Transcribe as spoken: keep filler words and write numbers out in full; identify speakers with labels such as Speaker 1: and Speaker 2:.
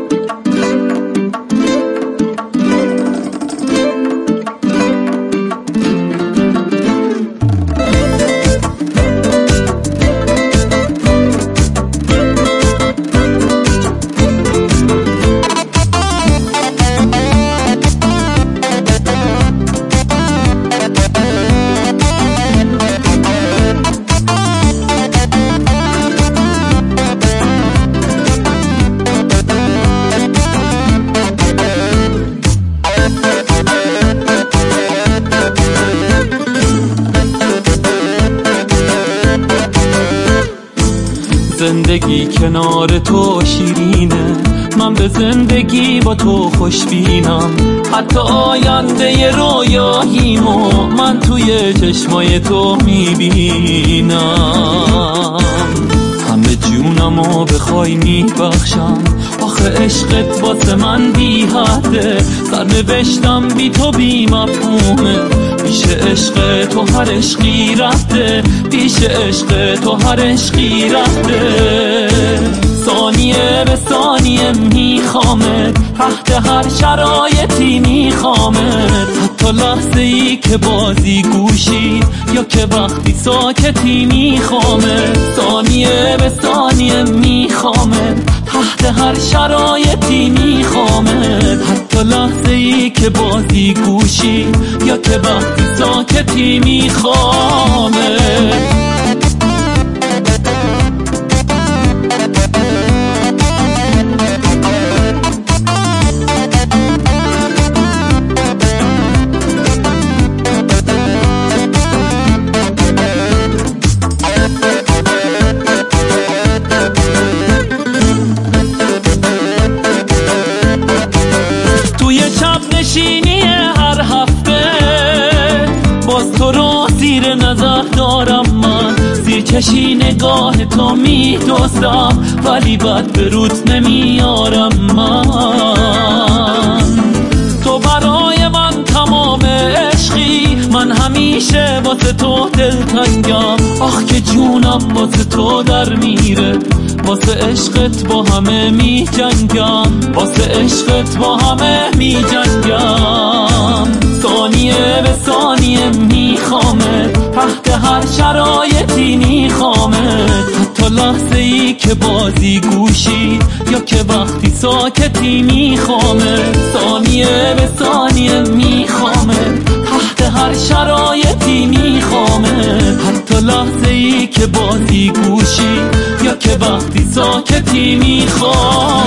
Speaker 1: زندگی کنار تو شیرینه، من به زندگی با تو خوشبینم. حتی آینده رویاییمو من توی چشمای تو میبینم. همه جونمو بخوای میبخشم، آخه عشقت واسه من بی حده. سرنوشتم بی تو بی مفهومه، پیش عشق تو هر عشقی رفته، پیش عشق تو هر عشقی رفته. ثانیه به ثانیه میخوامت، تحت هر شرایطی میخوامت. حتی لحظه ای که بازی گوشی یا که وقتی ساکتی میخوامت. ثانیه به ثانیه میخوامت، تحت هر شرایطی میخوامت. حتی لحظه ای که بازی گوشی یا که وقتی ساکتی میخوامت. نشینی هر هفته باز تو رو زیر نظر دارم، من زیر چشی نگاه تو میدوزم، ولی بد به روت نمیارم. من تو برای من تمام عشقی، من همیشه واسه تو دلتنگم. آخ که جونم واسه تو در میره، واسه عشقت با همه می جنگم، واسه عشقت با همه می جنگم. ثانیه به ثانیه میخوامت، تحت هر شرایطی میخوامت. حتی لحظه ای که بازی گوشی یا که وقتی ساکتی میخوامت. ثانیه به ثانیه میخوامت، تحت هر شرایطی میخوامت. حتی لحظه ای که بازی گوشی یا که وقتی ساکتی میخوام.